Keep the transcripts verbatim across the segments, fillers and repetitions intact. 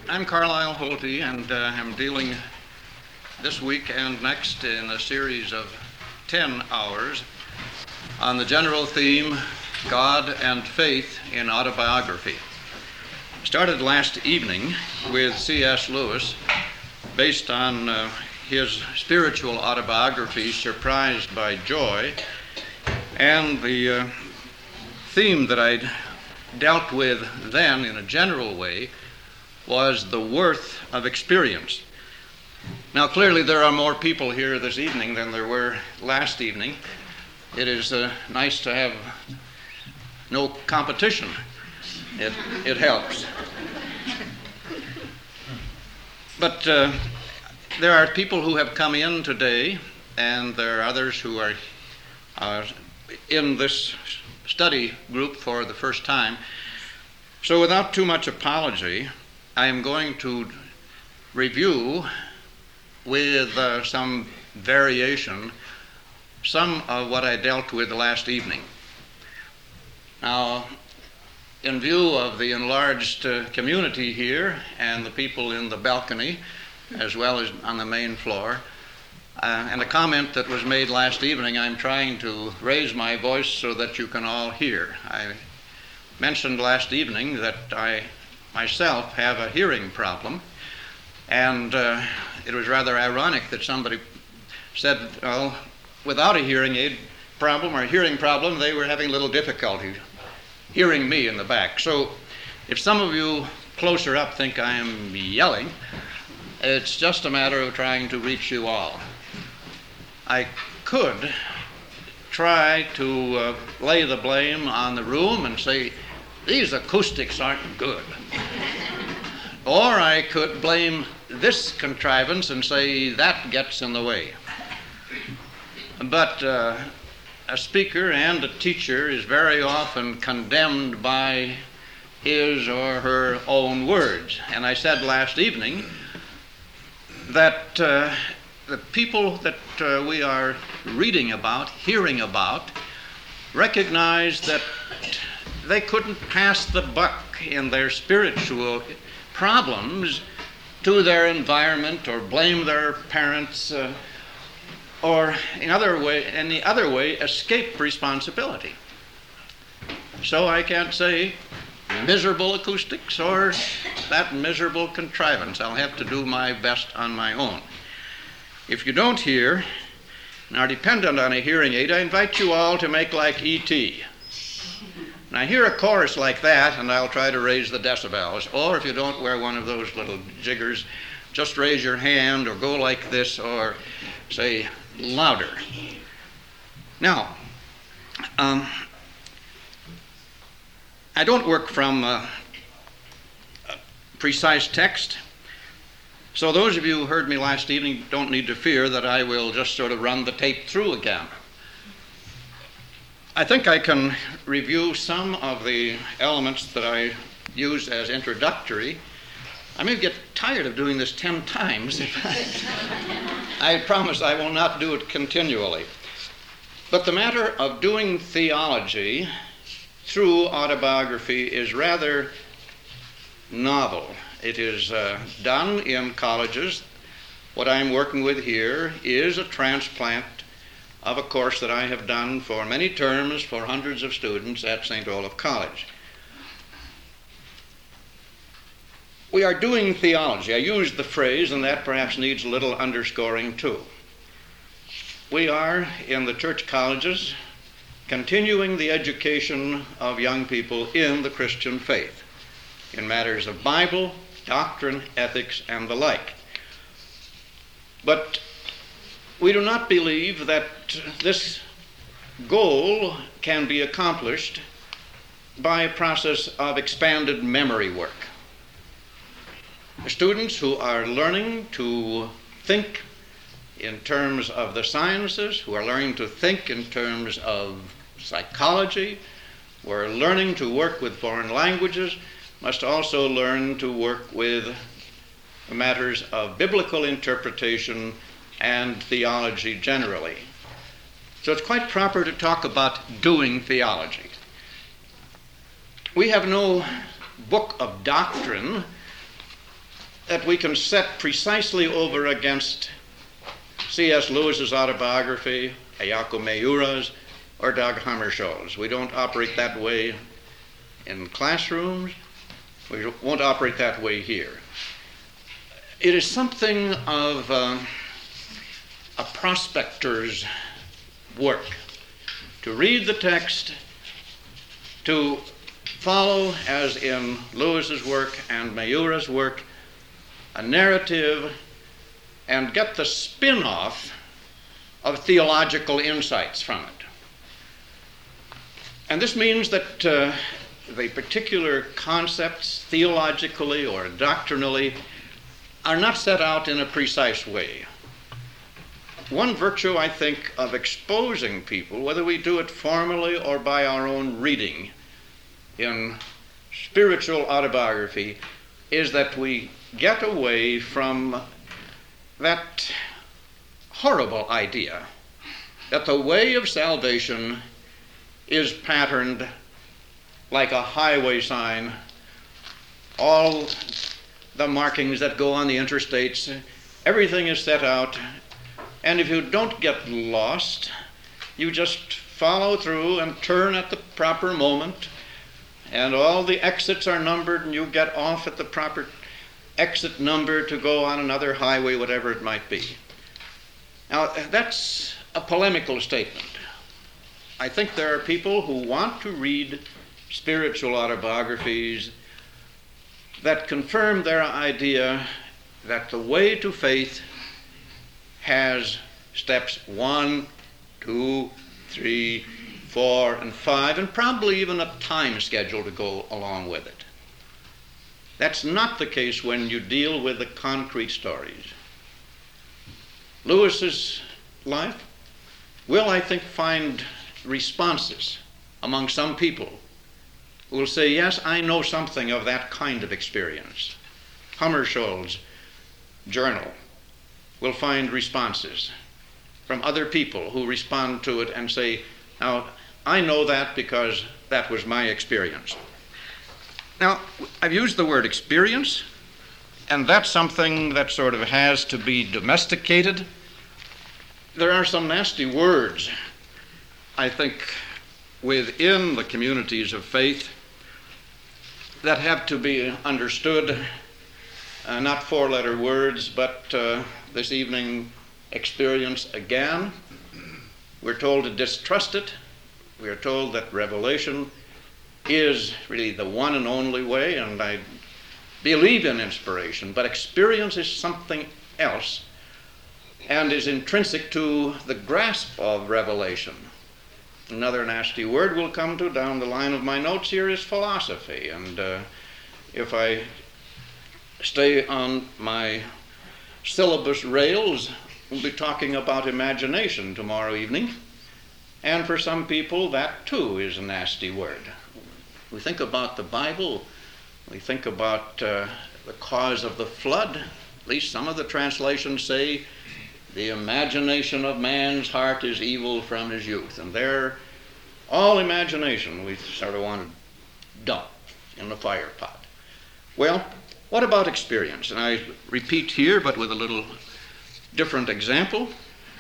I'm Carlisle Holte, and uh, I'm dealing this week and next in a series of ten hours on the general theme, God and Faith in Autobiography. Started last evening with C S Lewis, based on uh, his spiritual autobiography, Surprised by Joy, and the uh, theme that I dealt with then in a general way was the worth of experience. Now, clearly there are more people here this evening than there were last evening. It is uh, nice to have no competition. It, it helps. But uh, there are people who have come in today, and there are others who are uh, in this study group for the first time. So without too much apology, I am going to review with uh, some variation some of what I dealt with last evening. Now, in view of the enlarged uh, community here and the people in the balcony, as well as on the main floor, uh, and a comment that was made last evening, I'm trying to raise my voice so that you can all hear. I mentioned last evening that I myself have a hearing problem, and uh, it was rather ironic that somebody said, well, without a hearing aid problem or hearing problem, they were having a little difficulty hearing me in the back. So if some of you closer up think I am yelling, it's just a matter of trying to reach you all. I could try to uh, lay the blame on the room and say, these acoustics aren't good. Or I could blame this contrivance and say that gets in the way. But uh, a speaker and a teacher is very often condemned by his or her own words. And I said last evening that uh, the people that uh, we are reading about, hearing about, recognize that they couldn't pass the buck in their spiritual problems to their environment or blame their parents uh, or in other way, any other way escape responsibility. So I can't say miserable acoustics or that miserable contrivance. I'll have to do my best on my own. If you don't hear and are dependent on a hearing aid, I invite you all to make like E T Now, hear a chorus like that, and I'll try to raise the decibels. Or if you don't wear one of those little jiggers, just raise your hand or go like this or say louder. Now, um, I don't work from uh, a precise text, so those of you who heard me last evening don't need to fear that I will just sort of run the tape through again. I think I can review some of the elements that I use as introductory. I may get tired of doing this ten times. I promise I will not do it continually. But the matter of doing theology through autobiography is rather novel. It is uh, done in colleges. What I'm working with here is a transplant of a course that I have done for many terms for hundreds of students at Saint Olaf College. We are doing theology. I used the phrase, and that perhaps needs a little underscoring too. We are, in the church colleges, continuing the education of young people in the Christian faith, in matters of Bible, doctrine, ethics, and the like. But we do not believe that this goal can be accomplished by a process of expanded memory work. Students who are learning to think in terms of the sciences, who are learning to think in terms of psychology, who are learning to work with foreign languages, must also learn to work with matters of biblical interpretation and theology generally. So it's quite proper to talk about doing theology. We have no book of doctrine that we can set precisely over against C S Lewis's autobiography, Ayako Miura's, or Dag Hammarskjöld's. We don't operate that way in classrooms. We won't operate that way here. It is something of uh, a prospector's work to read the text, to follow, as in Lewis's work and Miura's work, a narrative and get the spin-off of theological insights from it. And this means that uh, the particular concepts, theologically or doctrinally, are not set out in a precise way. One virtue, I think, of exposing people, whether we do it formally or by our own reading in spiritual autobiography, is that we get away from that horrible idea that the way of salvation is patterned like a highway sign. All the markings that go on the interstates, everything is set out, and if you don't get lost, you just follow through and turn at the proper moment, and all the exits are numbered, and you get off at the proper exit number to go on another highway, whatever it might be. Now, that's a polemical statement. I think there are people who want to read spiritual autobiographies that confirm their idea that the way to faith has steps one, two, three, four, and five, and probably even a time schedule to go along with it. That's not the case when you deal with the concrete stories. Lewis's life will, I think, find responses among some people who will say, yes, I know something of that kind of experience. Hammarskjöld's journal will find responses from other people who respond to it and say, now, I know that because that was my experience. Now, I've used the word experience, and that's something that sort of has to be domesticated. There are some nasty words, I think, within the communities of faith that have to be understood, uh, not four-letter words, but uh, this evening, experience again. We're told to distrust it. We are told that revelation is really the one and only way, and I believe in inspiration, but experience is something else and is intrinsic to the grasp of revelation. Another nasty word we'll come to down the line of my notes here is philosophy, and uh, if I stay on my syllabus rails, we'll be talking about imagination tomorrow evening, and for some people that too is a nasty word. We think about the Bible, we think about uh, the cause of the flood. At least some of the translations say the imagination of man's heart is evil from his youth. And they're all imagination we sort of want to dump in the fire pot. Well, what about experience? And I repeat here, but with a little different example.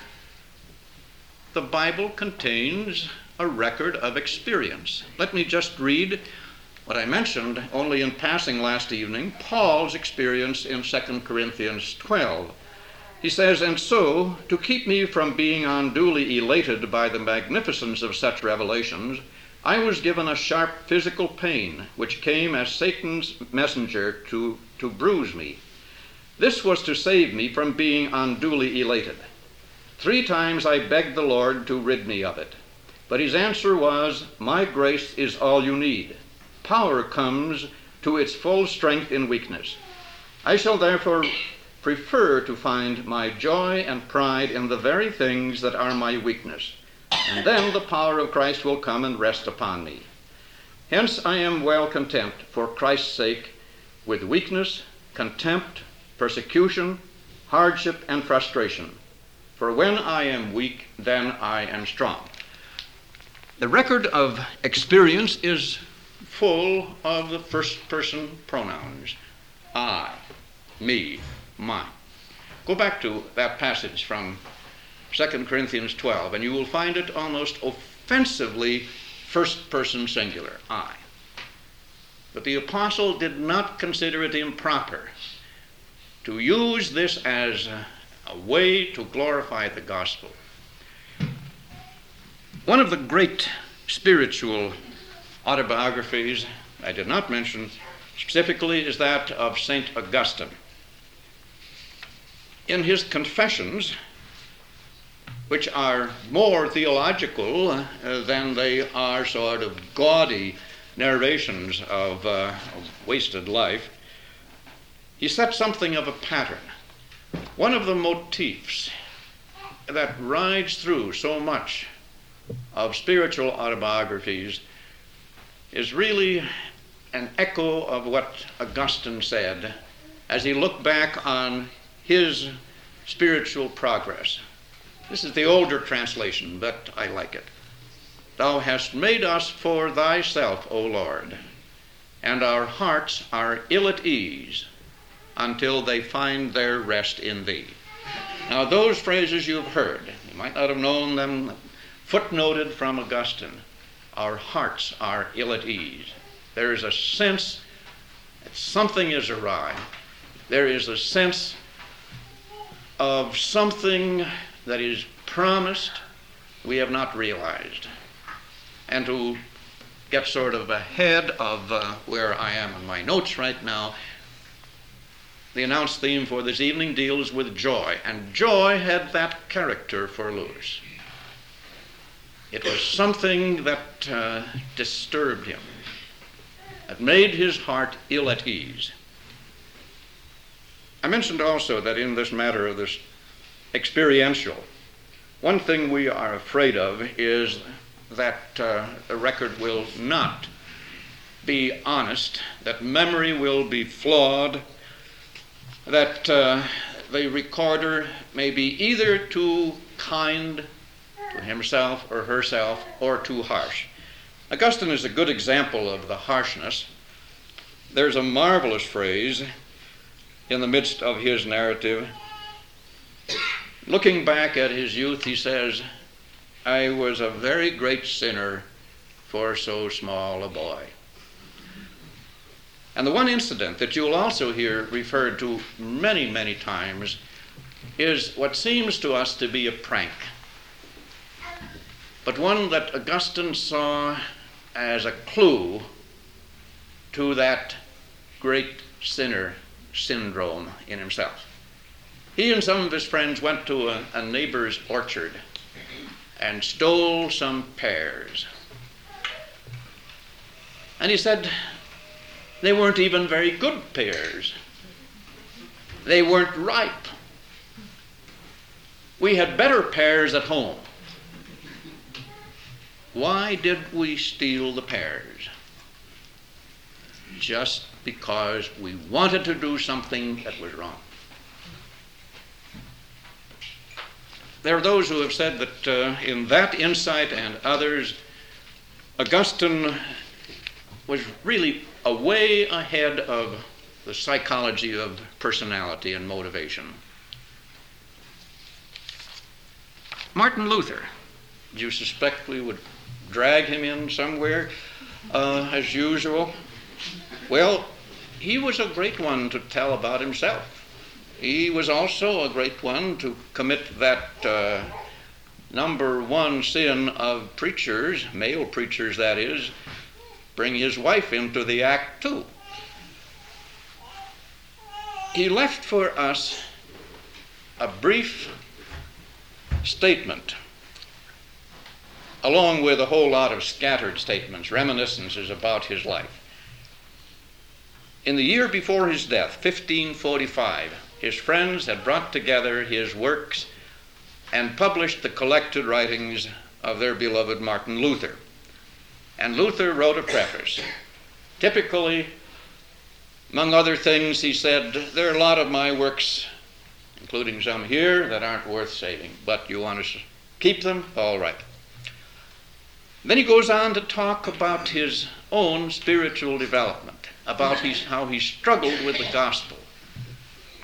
The Bible contains a record of experience. Let me just read what I mentioned only in passing last evening, Paul's experience in Second Corinthians twelve. He says, and so, to keep me from being unduly elated by the magnificence of such revelations, I was given a sharp physical pain, which came as Satan's messenger to, to bruise me. This was to save me from being unduly elated. Three times I begged the Lord to rid me of it. But his answer was, my grace is all you need. Power comes to its full strength in weakness. I shall therefore prefer to find my joy and pride in the very things that are my weakness, and then the power of Christ will come and rest upon me. Hence I am well content, for Christ's sake, with weakness, contempt, persecution, hardship, and frustration. For when I am weak, then I am strong. The record of experience is full of the first person pronouns, I. me, mine. Go back to that passage from Second Corinthians twelve, and you will find it almost offensively first person singular, I. But the apostle did not consider it improper to use this as a, a way to glorify the gospel. One of the great spiritual autobiographies I did not mention specifically is that of Saint Augustine. In his Confessions, which are more theological uh, than they are sort of gaudy narrations of, uh, of wasted life, he set something of a pattern. One of the motifs that rides through so much of spiritual autobiographies is really an echo of what Augustine said as he looked back on his spiritual progress. This is the older translation, but I like it. Thou hast made us for thyself, O Lord, and our hearts are ill at ease until they find their rest in thee. Now those phrases you've heard, you might not have known them, footnoted from Augustine. Our hearts are ill at ease. There is a sense that something is awry. There is a sense of something that is promised we have not realized. And to get sort of ahead of uh, where I am in my notes right now, the announced theme for this evening deals with joy. And joy had that character for Lewis. It was something that uh, disturbed him, that made his heart ill at ease. I mentioned also that in this matter of this experiential, one thing we are afraid of is that uh, the record will not be honest, that memory will be flawed, that uh, the recorder may be either too kind to himself or herself or too harsh. Augustine is a good example of the harshness. There's a marvelous phrase in the midst of his narrative. Looking back at his youth, he says, I was a very great sinner for so small a boy. And the one incident that you'll also hear referred to many, many times is what seems to us to be a prank, but one that Augustine saw as a clue to that great sinner syndrome in himself. He and some of his friends went to a, a neighbor's orchard and stole some pears. And he said they weren't even very good pears. They weren't ripe. We had better pears at home. Why did we steal the pears? Just because we wanted to do something that was wrong. There are those who have said that uh, in that insight and others, Augustine was really a way ahead of the psychology of personality and motivation. Martin Luther, do you suspect we would drag him in somewhere uh, as usual? Well, he was a great one to tell about himself. He was also a great one to commit that uh, number one sin of preachers, male preachers that is, bring his wife into the act too. He left for us a brief statement, along with a whole lot of scattered statements, reminiscences about his life. In the year before his death, fifteen forty-five, his friends had brought together his works and published the collected writings of their beloved Martin Luther. And Luther wrote a preface. Typically, among other things, he said, there are a lot of my works, including some here, that aren't worth saving, but you want to keep them? All right. Then he goes on to talk about his own spiritual development, about his, how he struggled with the gospel.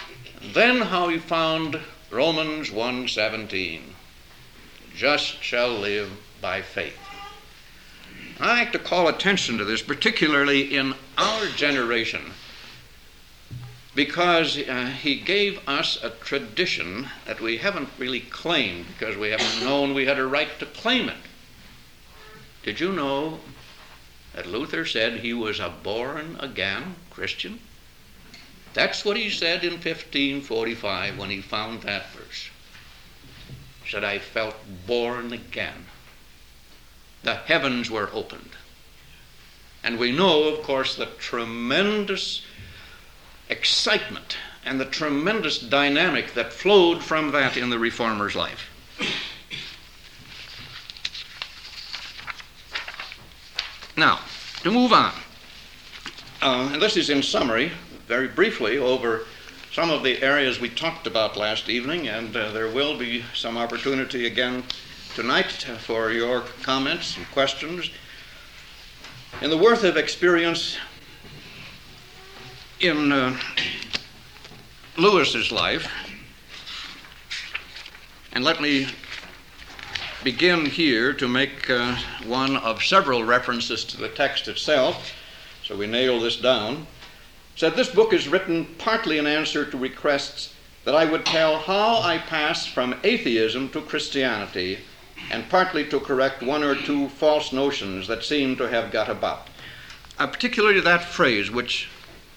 then how he found Romans one seventeen. Just shall live by faith. I like to call attention to this, particularly in our generation, because uh, he gave us a tradition that we haven't really claimed because we haven't known we had a right to claim it. Did you know that Luther said he was a born-again Christian? That's what he said in fifteen forty-five when he found that verse. He said, I felt born again. The heavens were opened. And we know, of course, the tremendous excitement and the tremendous dynamic that flowed from that in the Reformer's life. Now, to move on, uh, and this is in summary, very briefly, over some of the areas we talked about last evening, and uh, there will be some opportunity again tonight for your comments and questions. In the worth of experience in uh, Lewis's life, and let me begin here to make uh, one of several references to the text itself, so we nail this down. Said this book is written partly in answer to requests that I would tell how I passed from atheism to Christianity, and partly to correct one or two false notions that seem to have got about. Uh, particularly that phrase which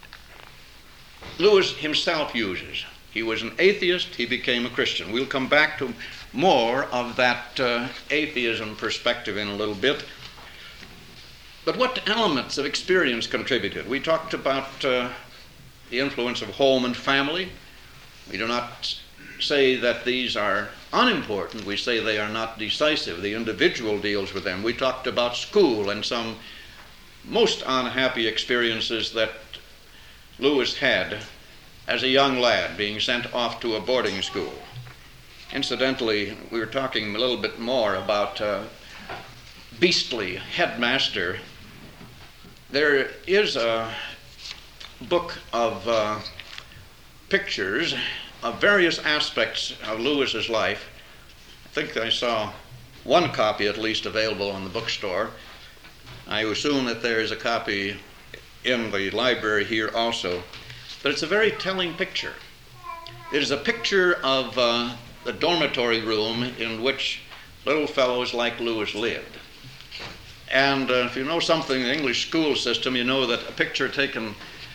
Lewis himself uses. He was an atheist, he became a Christian. We'll come back to more of that uh, atheism perspective in a little bit. But what elements of experience contributed? We talked about uh, the influence of home and family. We do not say that these are unimportant. We say they are not decisive. The individual deals with them. We talked about school and some most unhappy experiences that Lewis had as a young lad being sent off to a boarding school. Incidentally, we were talking a little bit more about uh, beastly headmaster. There is a book of uh, pictures of various aspects of Lewis's life. I think I saw one copy at least available in the bookstore. I assume that there is a copy in the library here also. But it's a very telling picture. It is a picture of uh, the dormitory room in which little fellows like Lewis lived. And uh, if you know something in the English school system, you know that a picture taken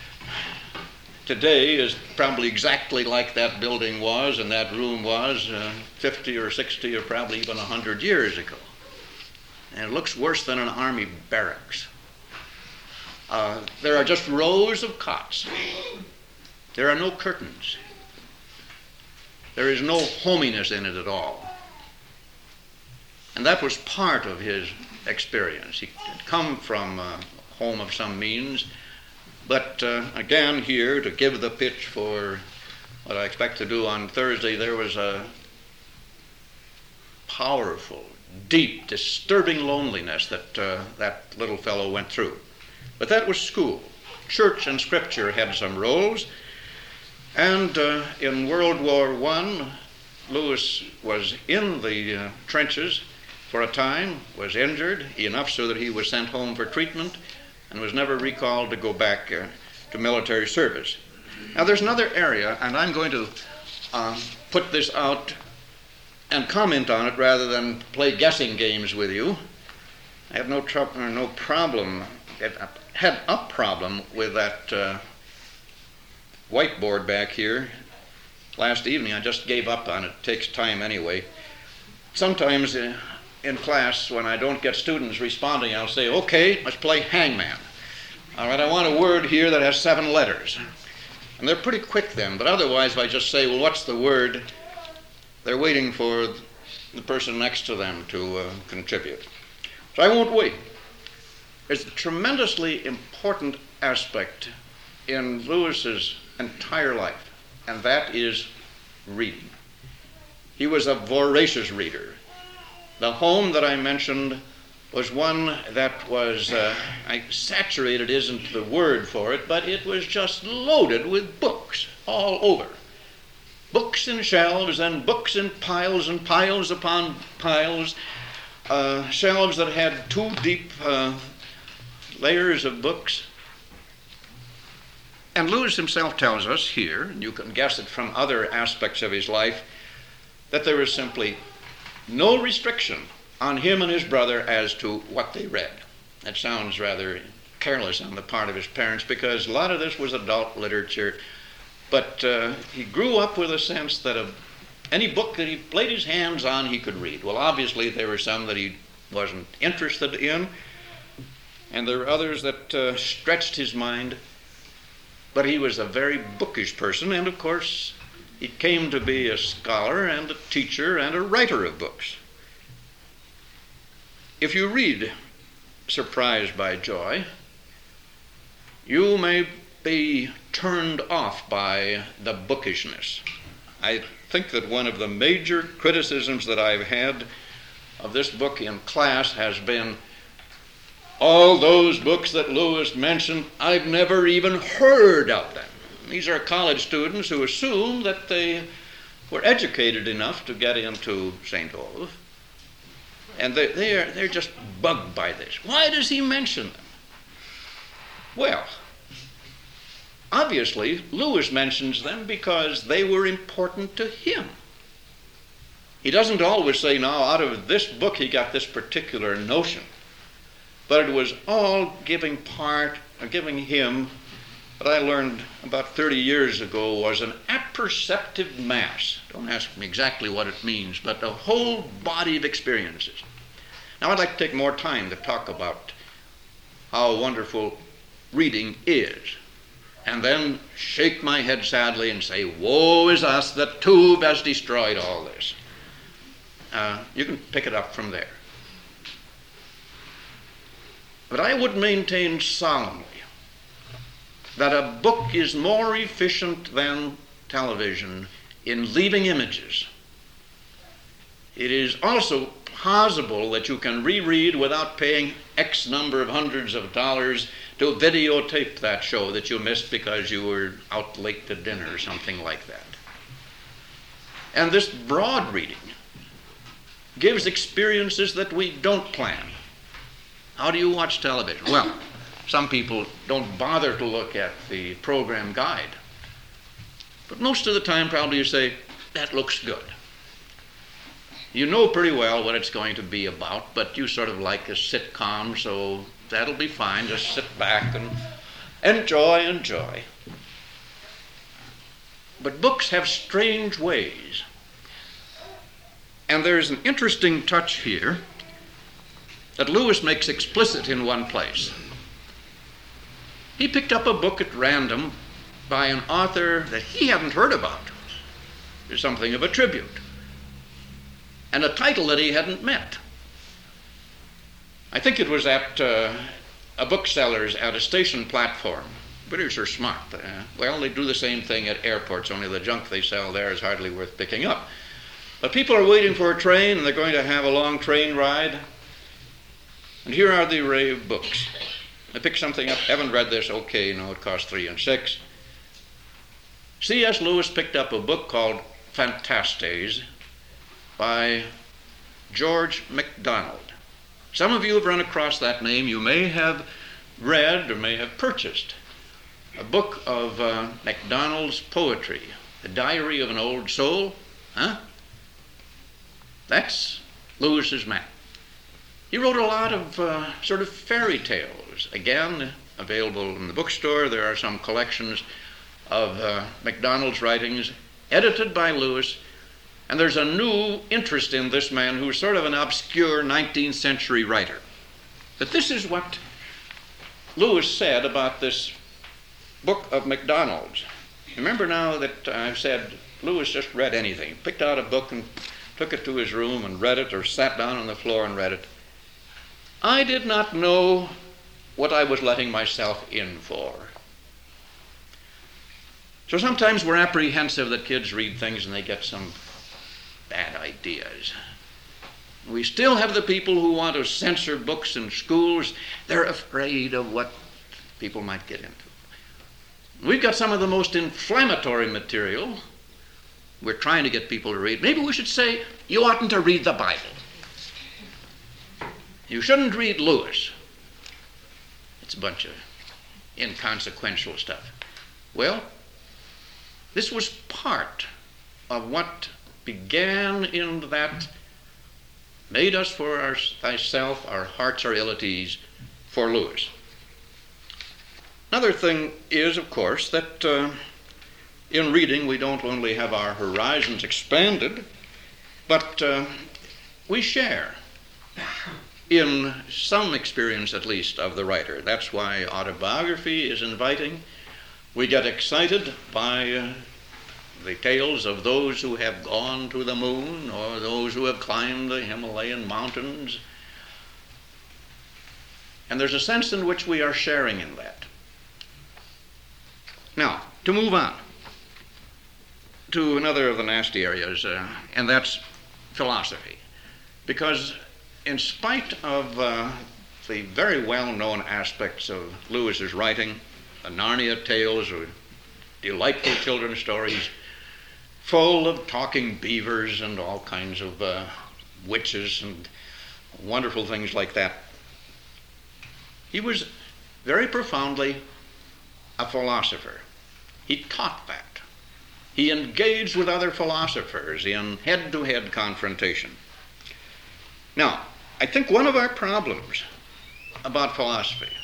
today is probably exactly like that building was and that room was uh, fifty or sixty or probably even one hundred years ago. And it looks worse than an army barracks. Uh, there are just rows of cots. There are no curtains. There is no hominess in it at all. And that was part of his experience. He had come from a home of some means, but uh, again here, to give the pitch for what I expect to do on Thursday, there was a powerful, deep, disturbing loneliness that uh, that little fellow went through. But that was school. Church and Scripture had some roles. And uh, in World War One, Lewis was in the uh, trenches for a time, was injured, enough so that he was sent home for treatment, and was never recalled to go back uh, to military service. Now there's another area, and I'm going to uh, put this out and comment on it rather than play guessing games with you. I have no, tr- no problem, I had a problem with that uh, whiteboard back here last evening. I just gave up on it. It takes time anyway. Sometimes uh, in class, when I don't get students responding, I'll say, okay, let's play hangman. All right, I want a word here that has seven letters. And they're pretty quick then, but otherwise if I just say, well, what's the word? They're waiting for the person next to them to uh, contribute. So I won't wait. There's a tremendously important aspect in Lewis's entire life, and that is reading. He was a voracious reader. The home that I mentioned was one that was, uh, I, saturated isn't the word for it, but it was just loaded with books all over. books in shelves and books in piles and piles upon piles, uh, shelves that had two deep uh, layers of books. And Lewis himself tells us here, and you can guess it from other aspects of his life, that there was simply no restriction on him and his brother as to what they read. That sounds rather careless on the part of his parents, because a lot of this was adult literature. But uh, he grew up with a sense that a, any book that he laid his hands on, he could read. Well, obviously, there were some that he wasn't interested in, and there were others that uh, stretched his mind. But he was a very bookish person, and of course, he came to be a scholar and a teacher and a writer of books. If you read Surprised by Joy, you may be turned off by the bookishness. I think that one of the major criticisms that I've had of this book in class has been, all those books that Lewis mentioned, I've never even heard of them. These are college students who assume that they were educated enough to get into Saint Olaf, and they, they are, they're just bugged by this. Why does he mention them? Well, obviously, Lewis mentions them because they were important to him. He doesn't always say, now, out of this book he got this particular notion. But it was all giving part, or giving him, what I learned about thirty years ago was an apperceptive mass. Don't ask me exactly what it means, but a whole body of experiences. Now, I'd like to take more time to talk about how wonderful reading is, and then shake my head sadly and say, woe is us, the tube has destroyed all this. Uh, you can pick it up from there. But I would maintain solemnly that a book is more efficient than television in leaving images. It is also possible that you can reread without paying X number of hundreds of dollars to videotape that show that you missed because you were out late to dinner or something like that. And this broad reading gives experiences that we don't plan. How do you watch television? Well, some people don't bother to look at the program guide. But most of the time, probably you say, that looks good. You know pretty well what it's going to be about, but you sort of like a sitcom, so that'll be fine. Just sit back and enjoy, enjoy. But books have strange ways. And there's an interesting touch here that Lewis makes explicit in one place. He picked up a book at random by an author that he hadn't heard about. There's something of a tribute. And a title that he hadn't met. I think it was at uh, a bookseller's at a station platform. British are smart. Uh, well, they do the same thing at airports, only the junk they sell there is hardly worth picking up. But people are waiting for a train, and they're going to have a long train ride. And here are the array of books. I picked something up, haven't read this, okay, no, it costs three and six. C S Lewis picked up a book called Phantastes by George MacDonald. Some of you have run across that name. You may have read or may have purchased a book of uh, MacDonald's poetry, The Diary of an Old Soul. Huh? That's Lewis's man. He wrote a lot of uh, sort of fairy tales. Again, available in the bookstore. There are some collections of uh, MacDonald's writings edited by Lewis. And there's a new interest in this man who's sort of an obscure nineteenth century writer. But this is what Lewis said about this book of MacDonald's. Remember now that I've said Lewis just read anything. He picked out a book and took it to his room and read it, or sat down on the floor and read it. I did not know what I was letting myself in for. So sometimes we're apprehensive that kids read things and they get some bad ideas. We still have the people who want to censor books in schools. They're afraid of what people might get into. We've got some of the most inflammatory material we're trying to get people to read. Maybe we should say, you oughtn't to read the Bible. You shouldn't read Lewis. It's a bunch of inconsequential stuff. Well, this was part of what began in that made us for our, thyself, our hearts are ill at ease, for Lewis. Another thing is, of course, that uh, in reading we don't only have our horizons expanded, but uh, we share in some experience at least of the writer. That's why autobiography is inviting. We get excited by uh, the tales of those who have gone to the moon or those who have climbed the Himalayan mountains. And there's a sense in which we are sharing in that. Now, to move on to another of the nasty areas, uh, and that's philosophy. Because in spite of uh, the very well-known aspects of Lewis's writing, the Narnia tales or delightful children's stories, full of talking beavers and all kinds of uh, witches and wonderful things like that, he was very profoundly a philosopher. He taught that. He engaged with other philosophers in head-to-head confrontation. Now, I think one of our problems about philosophy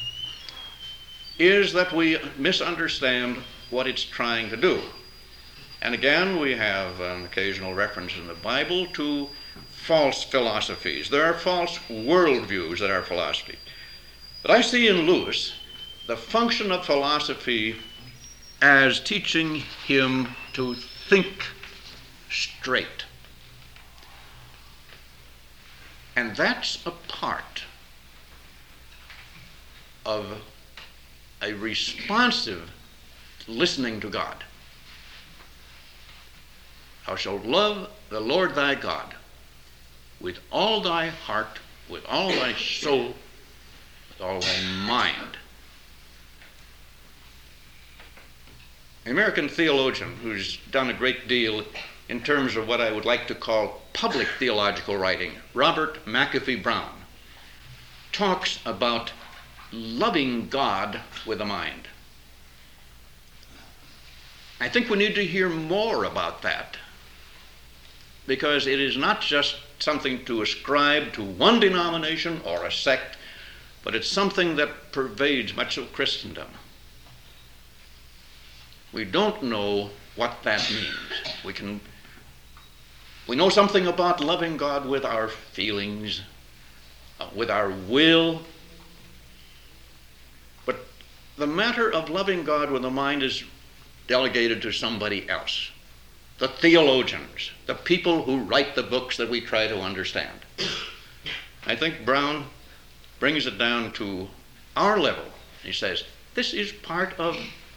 is that we misunderstand what it's trying to do. And again, we have an occasional reference in the Bible to false philosophies. There are false worldviews that are philosophy. But I see in Lewis the function of philosophy as teaching him to think straight. And that's a part of a responsive listening to God. Thou shalt love the Lord thy God with all thy heart, with all thy soul, with all thy mind. An American theologian who's done a great deal in terms of what I would like to call public theological writing, Robert McAfee Brown, talks about loving God with a mind. I think we need to hear more about that, because it is not just something to ascribe to one denomination or a sect, but it's something that pervades much of Christendom. We don't know what that means. We can, we know something about loving God with our feelings, uh, with our will, but the matter of loving God with the mind is delegated to somebody else. The theologians, the people who write the books that we try to understand. I think Brown brings it down to our level. He says, this is part of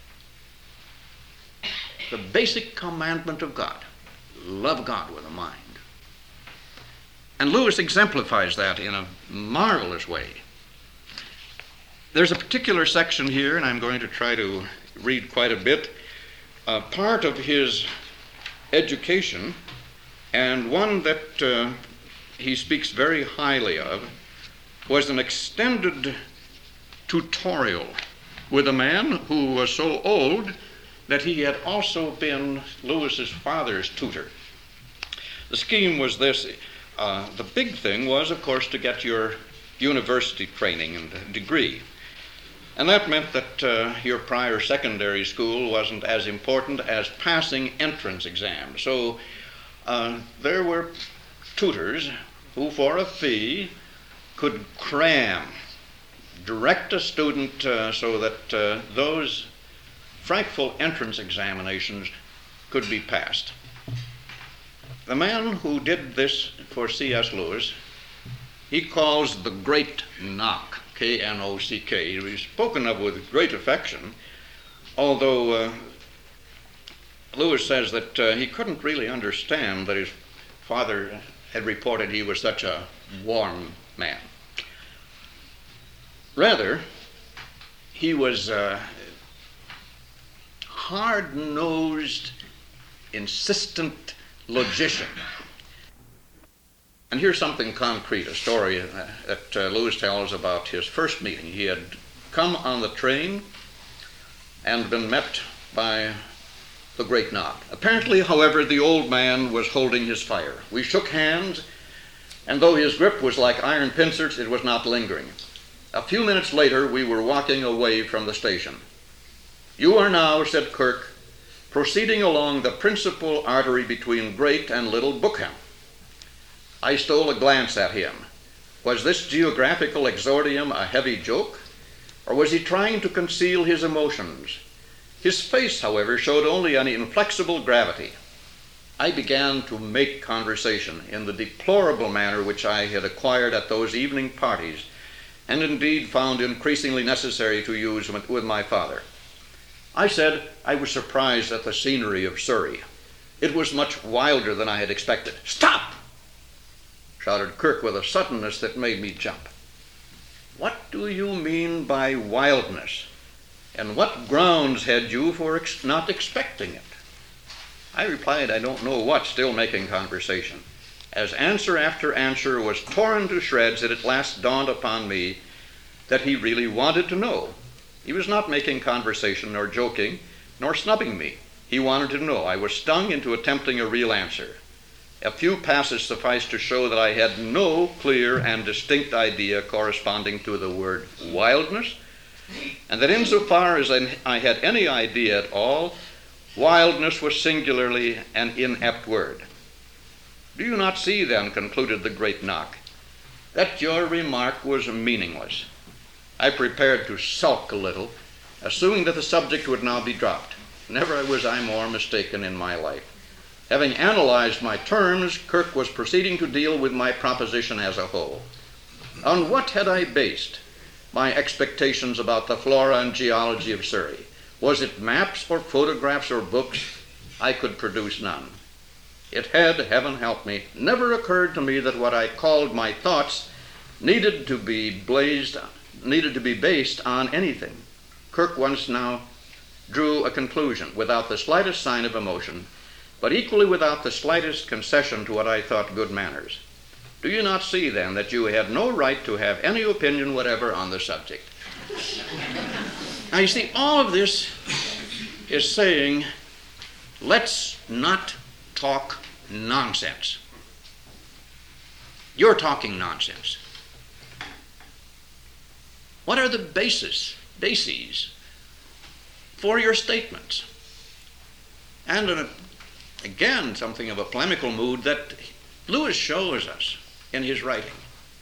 the basic commandment of God. Love God with a mind. And Lewis exemplifies that in a marvelous way. There's a particular section here, and I'm going to try to read quite a bit, uh, part of his education, and one that uh, he speaks very highly of, was an extended tutorial with a man who was so old that he had also been Lewis's father's tutor. The scheme was this. Uh, the big thing was, of course, to get your university training and degree. And that meant that uh, your prior secondary school wasn't as important as passing entrance exams. So uh, there were tutors who, for a fee, could cram, direct a student uh, so that uh, those frightful entrance examinations could be passed. The man who did this for C S Lewis, he calls the Great Knock, K N O C K. He was spoken of with great affection, although uh, Lewis says that uh, he couldn't really understand that his father had reported he was such a warm man. Rather, he was uh, hard-nosed insistent logician. And here's something concrete, a story uh, that uh, Lewis tells about his first meeting. He had come on the train and been met by the great Knock. Apparently, however, the old man was holding his fire. We shook hands, and though his grip was like iron pincers, it was not lingering. A few minutes later, we were walking away from the station. "You are now," said Kirk, "proceeding along the principal artery between Great and Little Bookham." I stole a glance at him. Was this geographical exordium a heavy joke, or was he trying to conceal his emotions? His face, however, showed only an inflexible gravity. I began to make conversation in the deplorable manner which I had acquired at those evening parties, and indeed found increasingly necessary to use with my father. I said I was surprised at the scenery of Surrey. It was much wilder than I had expected. "Stop!" shouted Kirk with a suddenness that made me jump. "What do you mean by wildness? And what grounds had you for ex- not expecting it?" I replied, I don't know what, still making conversation. As answer after answer was torn to shreds, it at last dawned upon me that he really wanted to know. He was not making conversation, nor joking, nor snubbing me. He wanted to know. I was stung into attempting a real answer. A few passes sufficed to show that I had no clear and distinct idea corresponding to the word wildness, and that insofar as I had any idea at all, wildness was singularly an inept word. "Do you not see, then," concluded the great Knock, "that your remark was meaningless?" I prepared to sulk a little, assuming that the subject would now be dropped. Never was I more mistaken in my life. Having analyzed my terms, Kirk was proceeding to deal with my proposition as a whole. On what had I based my expectations about the flora and geology of Surrey? Was it maps or photographs or books? I could produce none. It had, heaven help me, never occurred to me that what I called my thoughts needed to be blazed, needed to be based on anything. Kirk once now drew a conclusion without the slightest sign of emotion, but equally without the slightest concession to what I thought good manners. "Do you not see, then, that you had no right to have any opinion whatever on the subject?" Now, you see, all of this is saying, let's not talk nonsense. You're talking nonsense. What are the basis, bases for your statements? And in a, again, something of a polemical mood that Lewis shows us in his writing.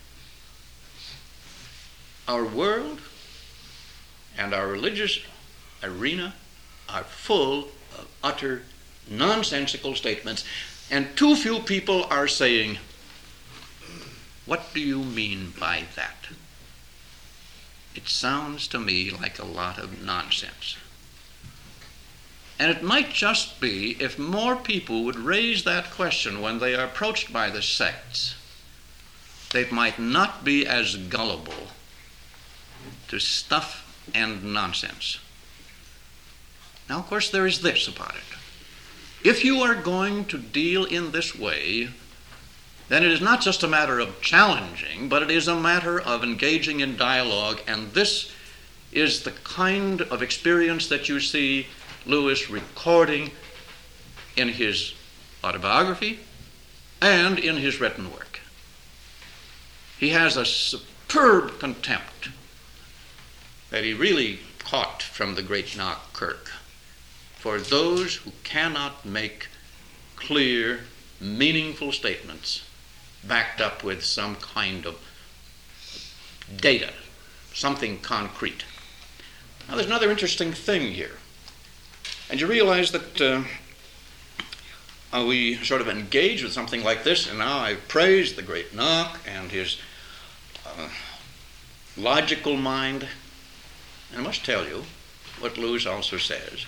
Our world and our religious arena are full of utter nonsensical statements, and too few people are saying, "What do you mean by that?" It sounds to me like a lot of nonsense. And it might just be if more people would raise that question when they are approached by the sects, they might not be as gullible to stuff and nonsense. Now, of course, there is this about it. If you are going to deal in this way, then it is not just a matter of challenging, but it is a matter of engaging in dialogue, and this is the kind of experience that you see Lewis recording in his autobiography and in his written work. He has a superb contempt that he really caught from the great Knock Kirk for those who cannot make clear, meaningful statements backed up with some kind of data, something concrete. Now, there's another interesting thing here. And you realize that uh, uh, we sort of engage with something like this, and now I've praised the great Knock and his uh, logical mind. And I must tell you what Lewis also says.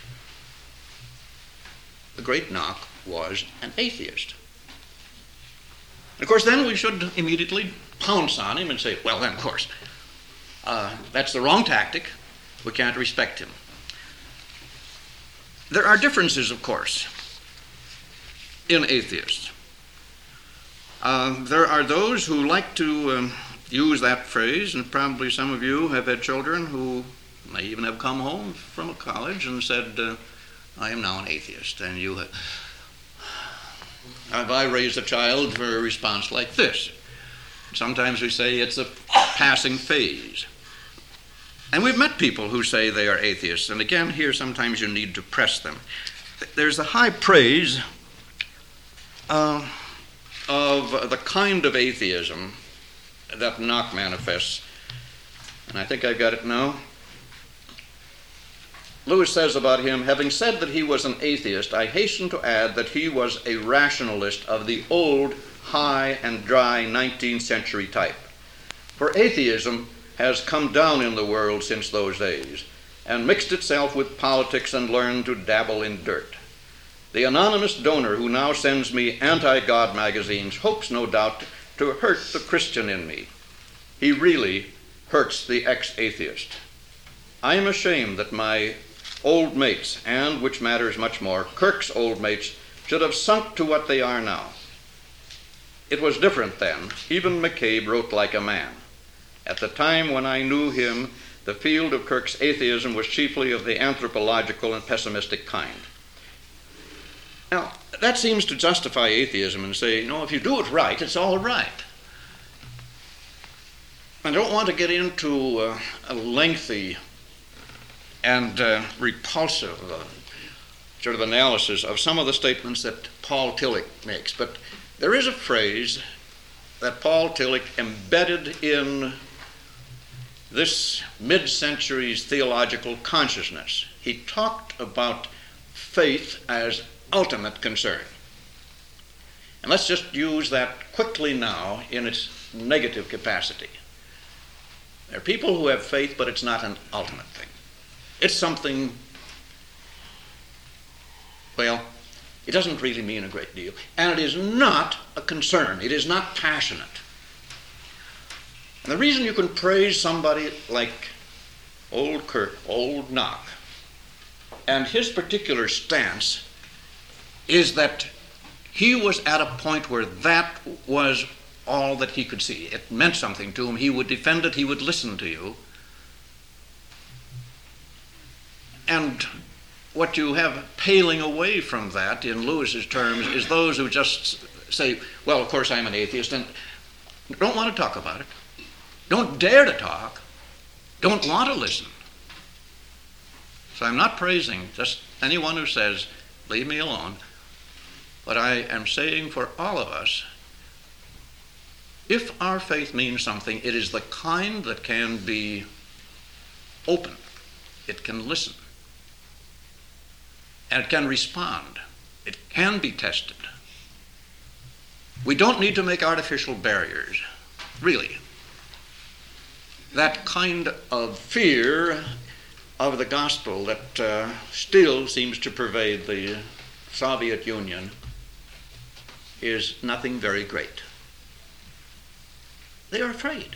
The great Knock was an atheist. Of course, then we should immediately pounce on him and say, well, then, of course, uh, that's the wrong tactic. We can't respect him. There are differences, of course, in atheists. Uh, there are those who like to um, use that phrase, and probably some of you have had children who may even have come home from a college and said, uh, I am now an atheist. And you have, have I raised a child for a response like this? Sometimes we say it's a passing phase. And we've met people who say they are atheists. And again, here sometimes you need to press them. There's a high praise uh, of the kind of atheism that Knock manifests. And I think I've got it now. Lewis says about him, having said that he was an atheist, I hasten to add that he was a rationalist of the old, high and dry nineteenth century type. For atheism has come down in the world since those days and mixed itself with politics and learned to dabble in dirt. The anonymous donor who now sends me anti-God magazines hopes, no doubt, to hurt the Christian in me. He really hurts the ex-atheist. I am ashamed that my old mates, and, which matters much more, Kirk's old mates, should have sunk to what they are now. It was different then. Even McCabe wrote like a man. At the time when I knew him, the field of Kirk's atheism was chiefly of the anthropological and pessimistic kind. Now, that seems to justify atheism and say, you know, if you do it right, it's all right. I don't want to get into uh, a lengthy and uh, repulsive uh, sort of analysis of some of the statements that Paul Tillich makes, but there is a phrase that Paul Tillich embedded in this mid-century's theological consciousness. He talked about faith as ultimate concern. And let's just use that quickly now in its negative capacity. There are people who have faith, but it's not an ultimate thing. It's something, well, it doesn't really mean a great deal. And it is not a concern. It is not passionate. And the reason you can praise somebody like old Kirk, old Knock, and his particular stance is that he was at a point where that was all that he could see. It meant something to him. He would defend it. He would listen to you. And what you have paling away from that, in Lewis's terms, is those who just say, well, of course I'm an atheist, and don't want to talk about it. Don't dare to talk. Don't want to listen. So I'm not praising just anyone who says, leave me alone. But I am saying for all of us, if our faith means something, it is the kind that can be open. It can listen. And it can respond. It can be tested. We don't need to make artificial barriers, really. That kind of fear of the gospel that uh, still seems to pervade the Soviet Union is nothing very great. They are afraid.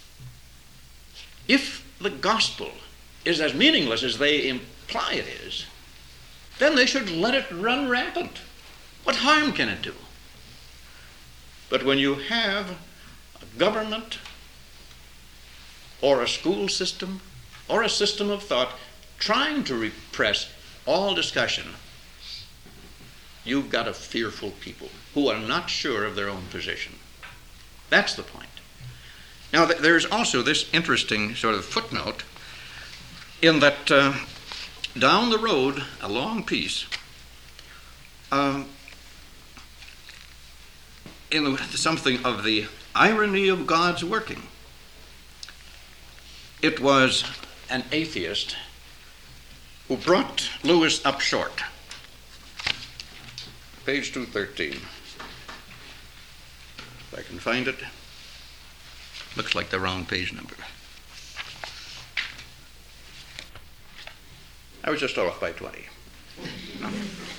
If the gospel is as meaningless as they imply it is, then they should let it run rampant. What harm can it do? But when you have a government or a school system or a system of thought trying to repress all discussion, you've got a fearful people who are not sure of their own position. That's the point. Now, th- there's also this interesting sort of footnote in that uh, down the road, a long piece, uh, in the, something of the irony of God's working. It was an atheist who brought Lewis up short. Page two thirteen. If I can find it. Looks like the wrong page number. I was just off by twenty. No.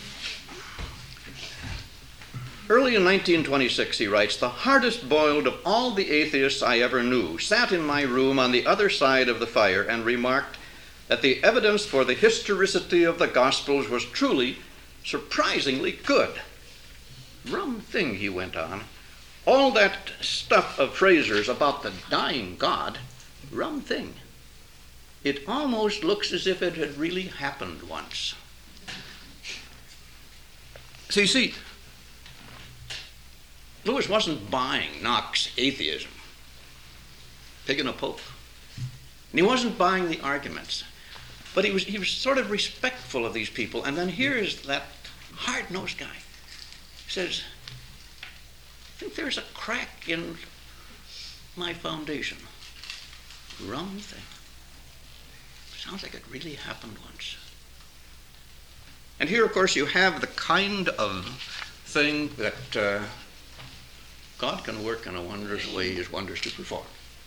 Early in nineteen twenty-six, he writes, the hardest boiled of all the atheists I ever knew sat in my room on the other side of the fire and remarked that the evidence for the historicity of the Gospels was truly surprisingly good. rum thing, he went on. All that stuff of Fraser's about the dying God, rum thing. It almost looks as if it had really happened once. So you see, Lewis wasn't buying Knox's atheism, pig in a poke. And he wasn't buying the arguments. But he was, he was sort of respectful of these people. And then here is that hard-nosed guy. He says, I think there's a crack in my foundation. Rum thing. Sounds like it really happened once. And here, of course, you have the kind of thing that uh, God can work in a wondrous way, his wonders to perform.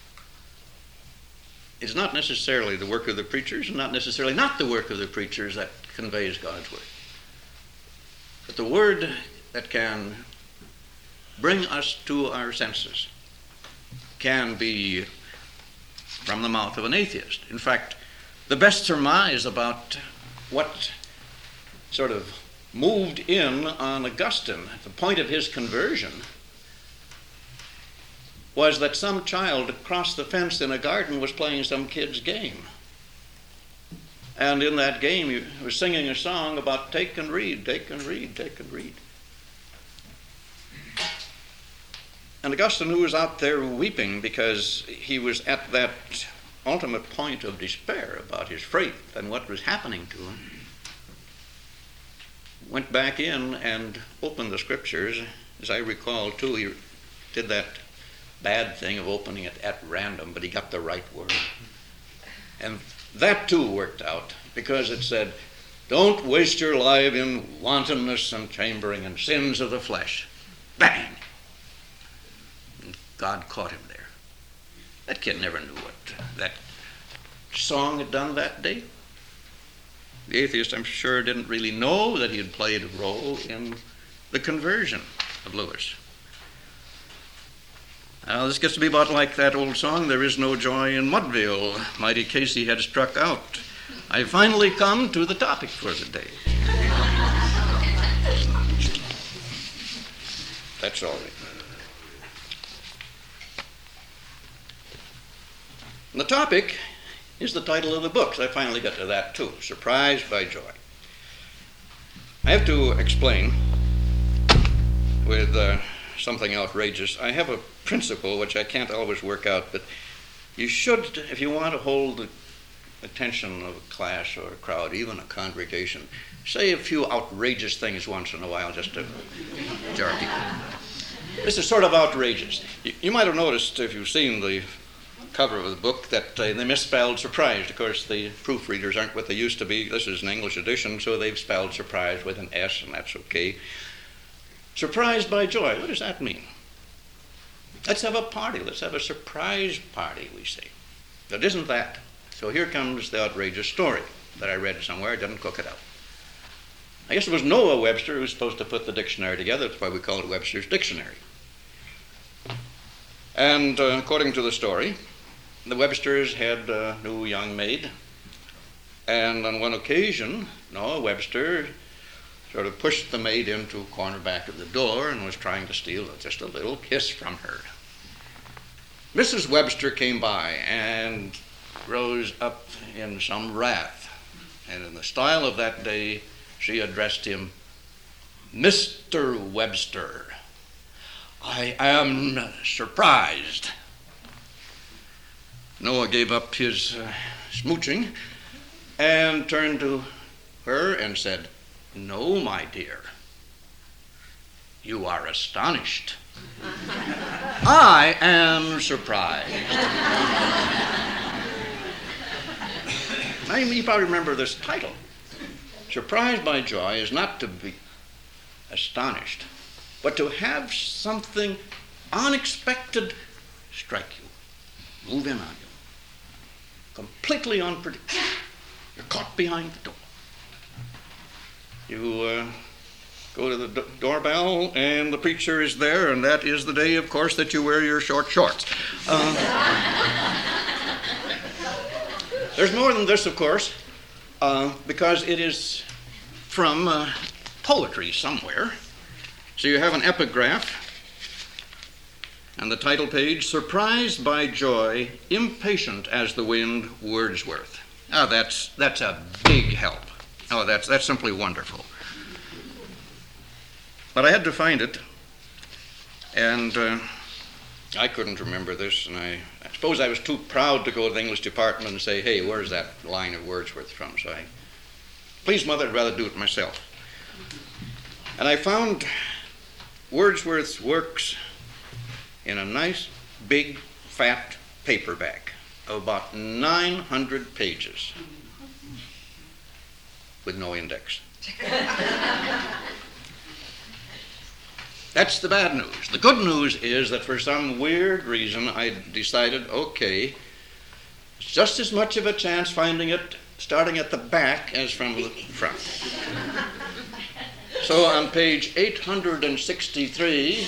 It's not necessarily the work of the preachers, and not necessarily not the work of the preachers that conveys God's word. But the word that can bring us to our senses can be from the mouth of an atheist. In fact, the best surmise about what sort of moved in on Augustine at the point of his conversion was that some child across the fence in a garden was playing some kid's game. And in that game, he was singing a song about take and read, take and read, take and read. And Augustine, who was out there weeping because he was at that ultimate point of despair about his faith and what was happening to him, went back in and opened the scriptures. As I recall, too, he did that bad thing of opening it at random, but he got the right word. And that, too, worked out, because it said, don't waste your life in wantonness and chambering and sins of the flesh. Bang! And God caught him there. That kid never knew what that song had done that day. The atheist, I'm sure, didn't really know that he had played a role in the conversion of Lewis. Now, this gets to be about like that old song, There Is No Joy in Mudville. Mighty Casey had struck out. I finally come to the topic for the day. That's all right. And the topic is the title of the book. So I finally got to that too, Surprised by Joy. I have to explain with uh, something outrageous. I have a principle which I can't always work out, but you should, if you want to hold the attention of a class or a crowd, even a congregation, say a few outrageous things once in a while just to jar people. This is sort of outrageous. You, you might have noticed, if you've seen the cover of the book, that uh, they misspelled surprised. Of course, the proofreaders aren't what they used to be. This is an English edition, so they've spelled surprised with an S, and that's okay. Surprised by joy. What does that mean? Let's have a party. Let's have a surprise party, we say. But isn't that? So here comes the outrageous story that I read somewhere. I didn't cook it up. I guess it was Noah Webster who was supposed to put the dictionary together. That's why we call it Webster's Dictionary. And uh, according to the story, the Websters had a new young maid. And on one occasion, Noah Webster sort of pushed the maid into a corner back of the door and was trying to steal just a little kiss from her. Missus Webster came by and rose up in some wrath. And in the style of that day, she addressed him, Mister Webster, I am surprised. Noah gave up his uh, smooching and turned to her and said, No, my dear, you are astonished. I am surprised. Now, you probably remember this title. Surprised by joy is not to be astonished, but to have something unexpected strike you, move in on you, completely unpredictable. You're caught behind the door. You uh, go to the do- doorbell, and the preacher is there, and that is the day, of course, that you wear your short shorts. Uh, there's more than this, of course, uh, because it is from uh, poetry somewhere. So you have an epigraph, and the title page, Surprised by Joy, Impatient as the Wind, Wordsworth. Oh, that's that's a big help. Oh, that's that's simply wonderful. But I had to find it, and uh, I couldn't remember this, and I, I suppose I was too proud to go to the English department and say, hey, where's that line of Wordsworth from? So I, please, Mother, I'd rather do it myself. And I found Wordsworth's works in a nice, big, fat paperback of about nine hundred pages with no index. That's the bad news. The good news is that for some weird reason I decided, okay, it's just as much of a chance finding it starting at the back as from the front. So on page eight hundred sixty-three,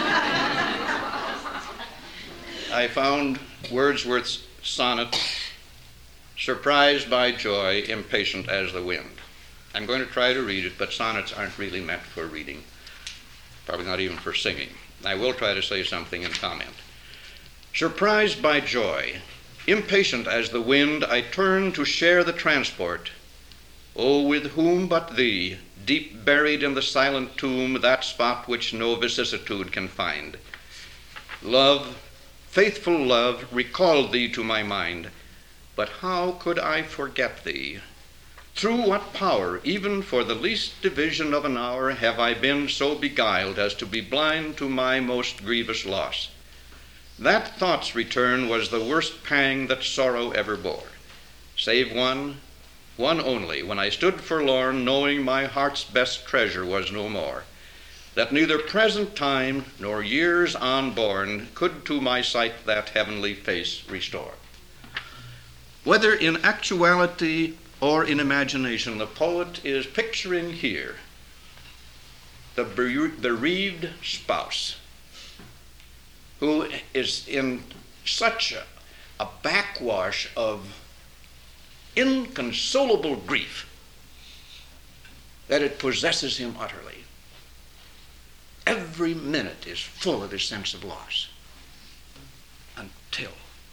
I found Wordsworth's sonnet, Surprised by Joy, Impatient as the Wind. I'm going to try to read it, but sonnets aren't really meant for reading. Probably not even for singing. I will try to say something in comment. Surprised by joy, impatient as the wind, I turn to share the transport. Oh, with whom but thee, deep buried in the silent tomb, that spot which no vicissitude can find. Love, faithful love, recalled thee to my mind, but how could I forget thee? Through what power, even for the least division of an hour, have I been so beguiled as to be blind to my most grievous loss? That thought's return was the worst pang that sorrow ever bore, save one, one only, when I stood forlorn, knowing my heart's best treasure was no more, that neither present time nor years unborn could to my sight that heavenly face restore. Whether in actuality or in imagination, the poet is picturing here the bereaved spouse who is in such a, a backwash of inconsolable grief that it possesses him utterly. Every minute is full of his sense of loss until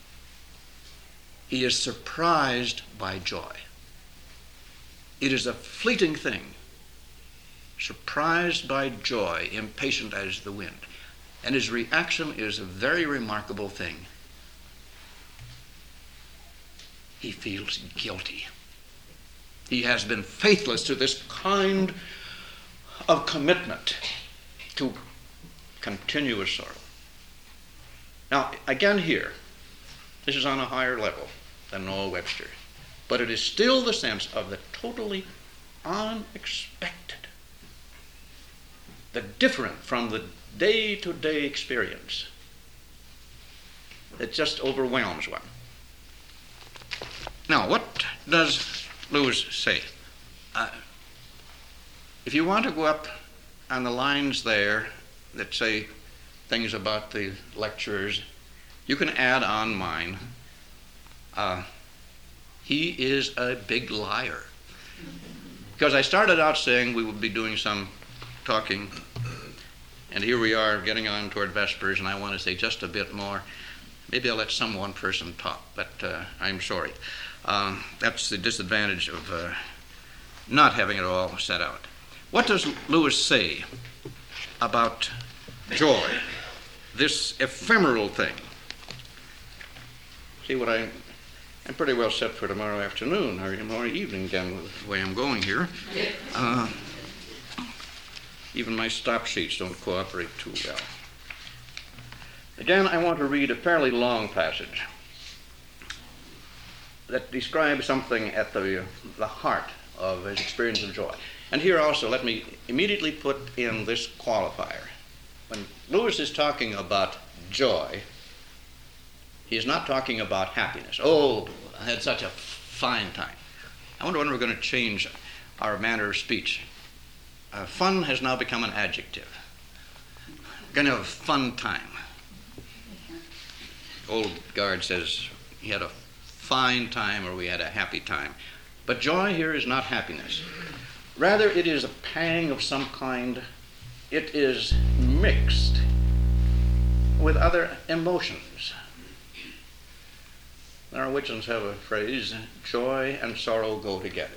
he is surprised by joy. It is a fleeting thing, surprised by joy, impatient as the wind. And his reaction is a very remarkable thing. He feels guilty. He has been faithless to this kind of commitment to continuous sorrow. Now, again here, this is on a higher level than Noah Webster. But it is still the sense of the totally unexpected, the different from the day-to-day experience that just overwhelms one. Now, what does Lewis say? Uh, if you want to go up on the lines there that say things about the lecturers, you can add on mine. Uh, He is a big liar. Because I started out saying we would be doing some talking, and here we are getting on toward Vespers, and I want to say just a bit more. Maybe I'll let some one person talk, but uh, I'm sorry. Um, that's the disadvantage of uh, not having it all set out. What does Lewis say about joy, this ephemeral thing? See what I... I'm pretty well set for tomorrow afternoon, or tomorrow evening, again, with the way I'm going here. Uh, even my stop sheets don't cooperate too well. Again, I want to read a fairly long passage that describes something at the, the heart of his experience of joy. And here also, let me immediately put in this qualifier. When Lewis is talking about joy, he is not talking about happiness. Oh, I had such a fine time. I wonder when we're going to change our manner of speech. Uh, fun has now become an adjective. We're going to have a fun time. Old guard says he had a fine time or we had a happy time. But joy here is not happiness. Rather, it is a pang of some kind it is mixed with other emotions. The Norwegians have a phrase, joy and sorrow go together.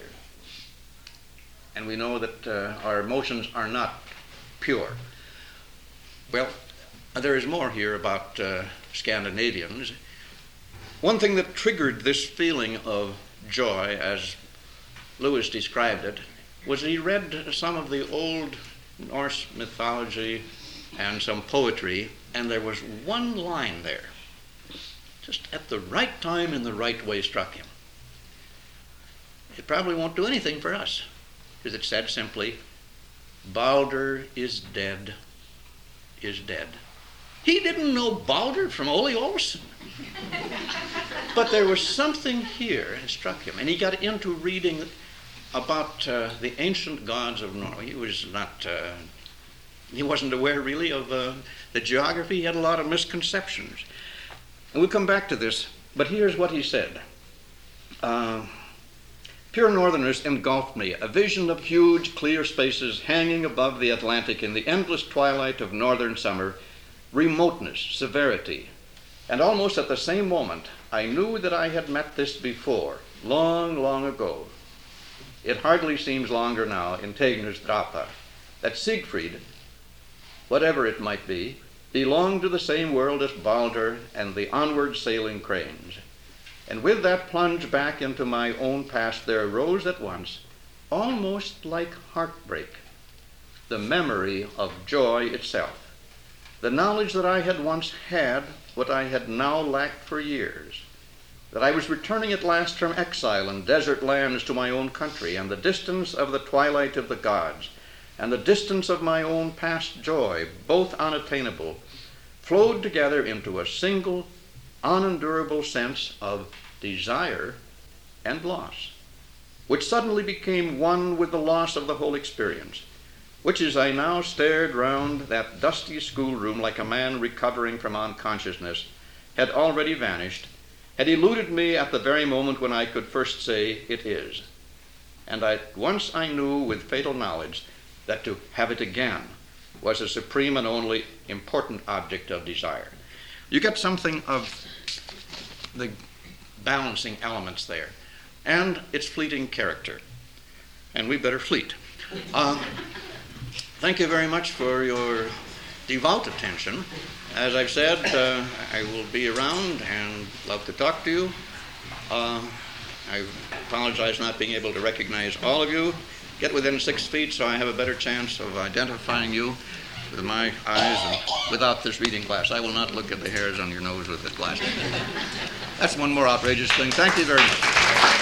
And we know that uh, our emotions are not pure. Well, there is more here about uh, Scandinavians. One thing that triggered this feeling of joy, as Lewis described it, was he read some of the old Norse mythology and some poetry, and there was one line there, just at the right time in the right way, struck him. It probably won't do anything for us, because it said simply, Balder is dead, is dead. He didn't know Balder from Ole Olsen. But there was something here that struck him, and he got into reading about uh, the ancient gods of Norway. He was not, uh, he wasn't aware really of uh, the geography. He had a lot of misconceptions. And we'll come back to this, but here's what he said. Uh, Pure northerners engulfed me, a vision of huge, clear spaces hanging above the Atlantic in the endless twilight of northern summer, remoteness, severity. And almost at the same moment, I knew that I had met this before, long, long ago. It hardly seems longer now in Tegner's Drapa, that Siegfried, whatever it might be, belonged to the same world as Balder and the onward sailing cranes. And with that plunge back into my own past, there arose at once, almost like heartbreak, the memory of joy itself, the knowledge that I had once had what I had now lacked for years, that I was returning at last from exile and desert lands to my own country, and the distance of the twilight of the gods, and the distance of my own past joy, both unattainable, flowed together into a single, unendurable sense of desire and loss, which suddenly became one with the loss of the whole experience, which as I now stared round that dusty schoolroom like a man recovering from unconsciousness, had already vanished, had eluded me at the very moment when I could first say, it is. And at once I knew with fatal knowledge that to have it again was a supreme and only important object of desire. You get something of the balancing elements there, and its fleeting character. And we better fleet. Uh, thank you very much for your devout attention. As I've said, uh, I will be around and love to talk to you. Uh, I apologize not being able to recognize all of you. Get within six feet so I have a better chance of identifying you with my eyes and without this reading glass. I will not look at the hairs on your nose with this glass. That's one more outrageous thing. Thank you very much.